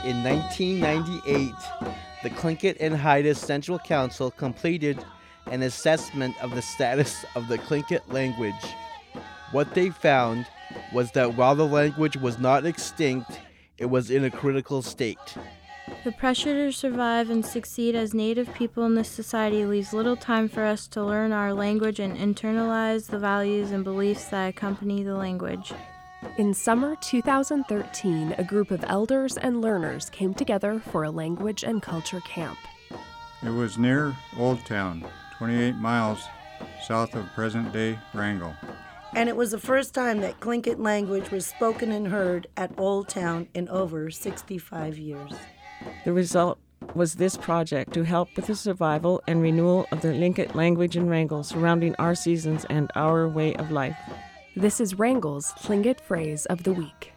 in 1998, the Tlingit and Haida Central Council completed an assessment of the status of the Tlingit language. What they found was that while the language was not extinct, it was in a critical state. The pressure to survive and succeed as Native people in this society leaves little time for us to learn our language and internalize the values and beliefs that accompany the language. In summer 2013, a group of elders and learners came together for a language and culture camp. It was near Old Town, 28 miles south of present-day Wrangell. And it was the first time that Tlingit language was spoken and heard at Old Town in over 65 years. The result was this project to help with the survival and renewal of the Tlingit language in Wrangell surrounding our seasons and our way of life. This is Wrangell's Tlingit phrase of the week.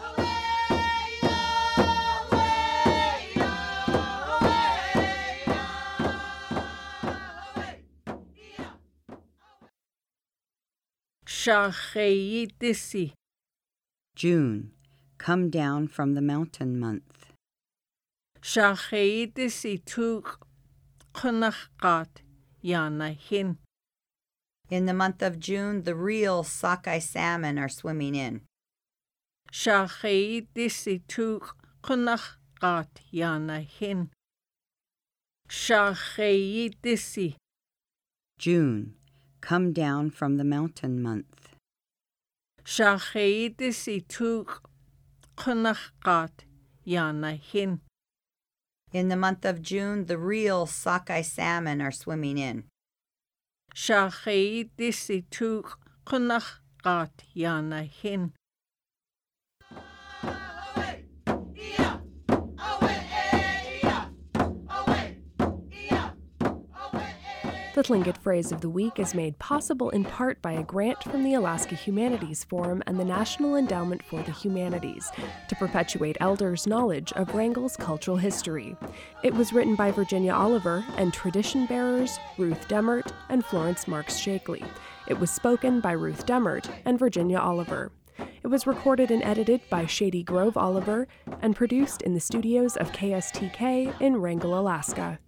June, come down from the mountain month. In the month of June, the real sockeye salmon are swimming in. June, come down from the mountain month. In the month of June, the real sockeye salmon are swimming in. The Tlingit phrase of the week is made possible in part by a grant from the Alaska Humanities Forum and the National Endowment for the Humanities to perpetuate elders' knowledge of Wrangell's cultural history. It was written by Virginia Oliver and tradition bearers Ruth Demert and Florence Marks Shakely. It was spoken by Ruth Demert and Virginia Oliver. It was recorded and edited by Shady Grove Oliver and produced in the studios of KSTK in Wrangell, Alaska.